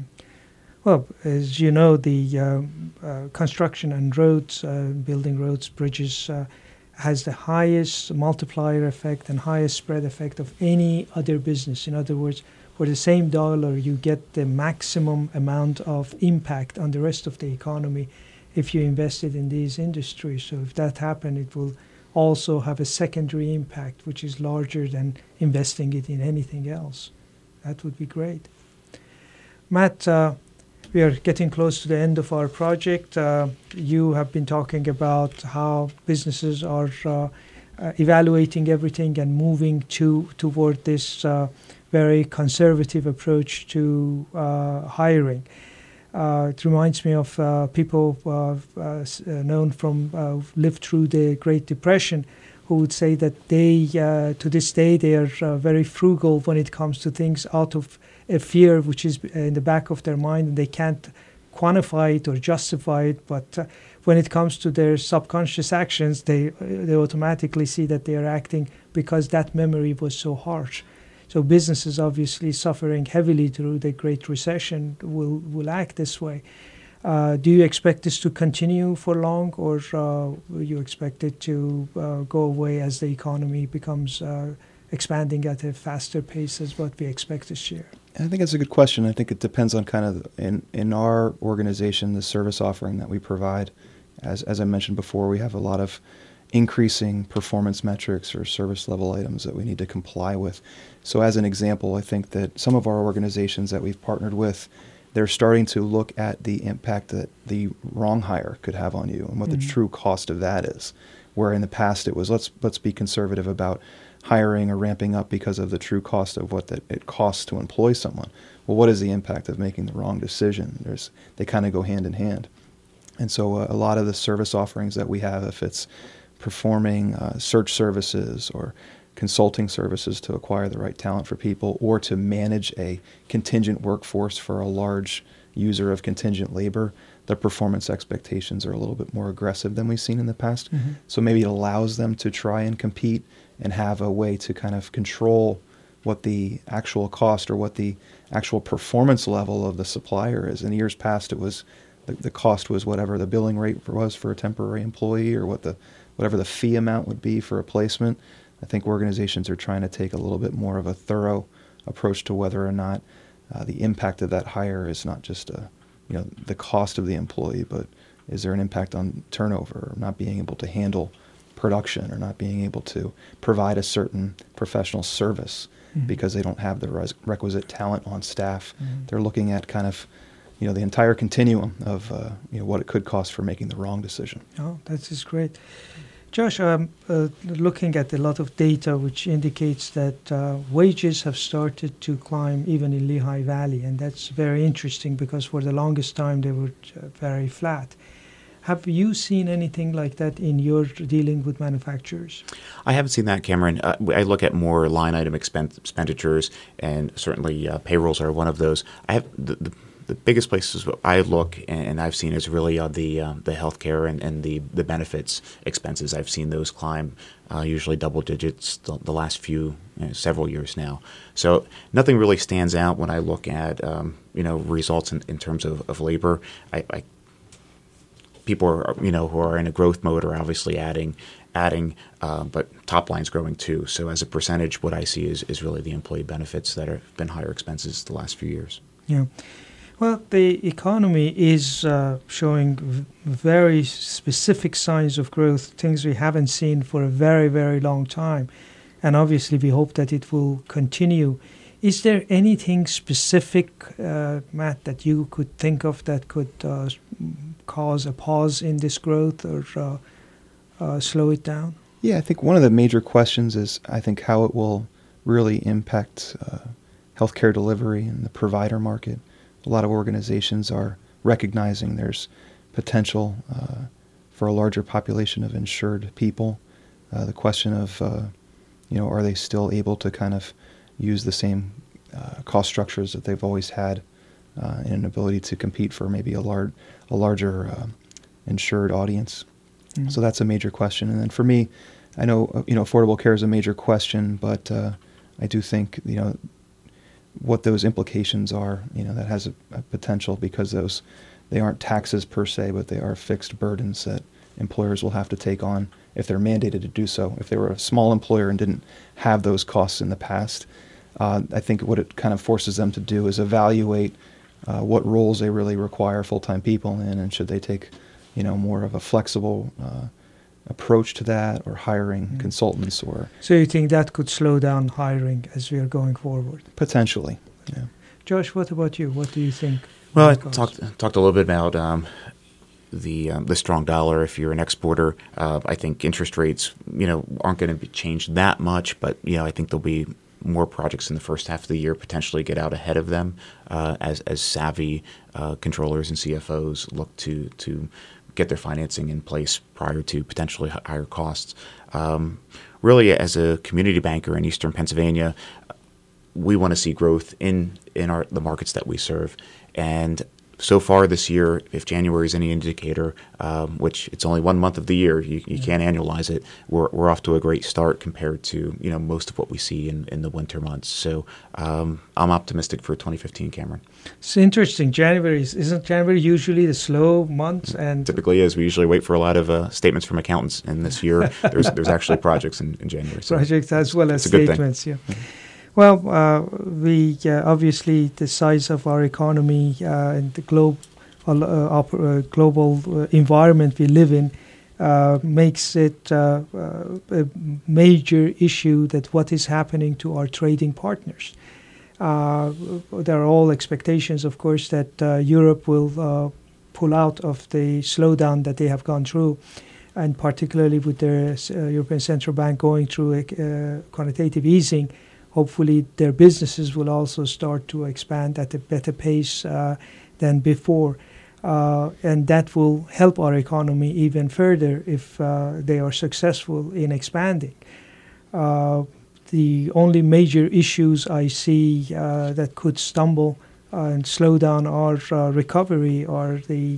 Well, as you know, the construction and roads, building roads, bridges, has the highest multiplier effect and highest spread effect of any other business. In other words, for the same dollar, you get the maximum amount of impact on the rest of the economy if you invested in these industries. So if that happened, it will also have a secondary impact, which is larger than investing it in anything else. That would be great. Matt, we are getting close to the end of our project. You have been talking about how businesses are evaluating everything and moving toward this very conservative approach to hiring. It reminds me of people known from lived through the Great Depression, who would say that they, to this day, they are very frugal when it comes to things out of a fear which is in the back of their mind, and they can't quantify it or justify it. But when it comes to their subconscious actions, they automatically see that they are acting because that memory was so harsh. So businesses obviously suffering heavily through the Great Recession will act this way. Do you expect this to continue for long, or you expect it to go away as the economy becomes expanding at a faster pace as what we expect this year? I think that's a good question. I think it depends on kind of, in our organization, the service offering that we provide. As I mentioned before, we have a lot of increasing performance metrics or service level items that we need to comply with. So as an example, I think that some of our organizations that we've partnered with, they're starting to look at the impact that the wrong hire could have on you and what the true cost of that is. Where in the past it was, let's be conservative about hiring or ramping up because of the true cost of what it costs to employ someone. Well, what is the impact of making the wrong decision? They kind of go hand in hand. And so a lot of the service offerings that we have, if it's performing search services or consulting services to acquire the right talent for people, or to manage a contingent workforce for a large user of contingent labor, the performance expectations are a little bit more aggressive than we've seen in the past. So maybe it allows them to try and compete and have a way to kind of control what the actual cost or what the actual performance level of the supplier is. In years past, it was the cost was whatever the billing rate was for a temporary employee, or whatever the fee amount would be for a placement. I think organizations are trying to take a little bit more of a thorough approach to whether or not the impact of that hire is not just the cost of the employee, but is there an impact on turnover, or not being able to handle production, or not being able to provide a certain professional service because they don't have the requisite talent on staff. They're looking at kind of the entire continuum of what it could cost for making the wrong decision. Oh, that is great. Josh, looking at a lot of data which indicates that wages have started to climb even in Lehigh Valley, and that's very interesting because for the longest time they were very flat. Have you seen anything like that in your dealing with manufacturers? I haven't seen that, Cameron. I look at more line item expenditures, and certainly payrolls are one of those. I have the biggest places I look and I've seen is really on the healthcare and the benefits expenses. I've seen those climb usually double digits the last several years now. So nothing really stands out when I look at results in terms of labor. People are who are in a growth mode are obviously adding, but top line's growing too. So as a percentage, what I see is really the employee benefits that have been higher expenses the last few years. Yeah. Well, the economy is showing very specific signs of growth, things we haven't seen for a very, very long time. And obviously, we hope that it will continue. Is there anything specific, Matt, that you could think of that could cause a pause in this growth or slow it down? Yeah, I think one of the major questions is, I think, how it will really impact healthcare delivery and the provider market. A lot of organizations are recognizing there's potential for a larger population of insured people. The question of, are they still able to kind of use the same cost structures that they've always had and an ability to compete for maybe a larger insured audience. Mm-hmm. So that's a major question. And then for me, I know, affordable care is a major question, but I do think, what those implications are, that has a potential because they aren't taxes per se, but they are fixed burdens that employers will have to take on if they're mandated to do so. If they were a small employer and didn't have those costs in the past, I think what it kind of forces them to do is evaluate what roles they really require full-time people in, and should they take, more of a flexible approach to that, or hiring consultants, or... So you think that could slow down hiring as we are going forward? Potentially, yeah. Josh, what about you? What do you think? Well, I talked a little bit about the strong dollar. If you're an exporter, I think interest rates, aren't going to be changed that much, but, I think there'll be more projects in the first half of the year, potentially get out ahead of them as savvy controllers and CFOs look to get their financing in place prior to potentially higher costs. Really, as a community banker in Eastern Pennsylvania, we want to see growth in the markets that we serve. And so far this year, if January is any indicator, which it's only 1 month of the year, you can't annualize it, we're off to a great start compared to most of what we see in the winter months. So I'm optimistic for 2015, Cameron. It's interesting. Isn't January usually the slow month? And typically is. We usually wait for a lot of statements from accountants, and this year there's actually projects in January. So projects as well as statements. Yeah. Mm-hmm. Well, we obviously the size of our economy and the global environment we live in makes it a major issue that what is happening to our trading partners. There are all expectations, of course, that Europe will pull out of the slowdown that they have gone through, and particularly with the European Central Bank going through quantitative easing. Hopefully, their businesses will also start to expand at a better pace than before. And that will help our economy even further if they are successful in expanding. The only major issues I see that could stumble and slow down our recovery are the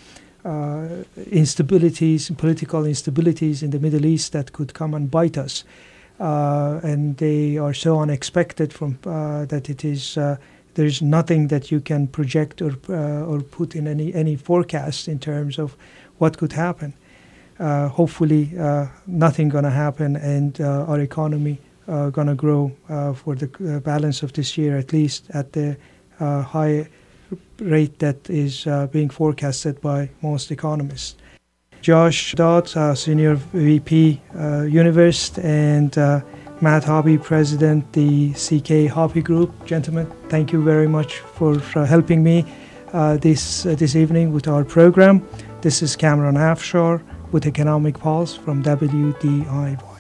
political instabilities in the Middle East that could come and bite us. And they are so unexpected that it is there's nothing that you can project or put in any forecast in terms of what could happen. Hopefully, nothing going to happen, and our economy going to grow for the balance of this year, at least at the high rate that is being forecasted by most economists. Josh Dodd, Senior VP, Univest, and Matt Hobby, President, the CK Hobby Group. Gentlemen, thank you very much for helping me this evening with our program. This is Cameron Afshar with Economic Pulse from WDIY.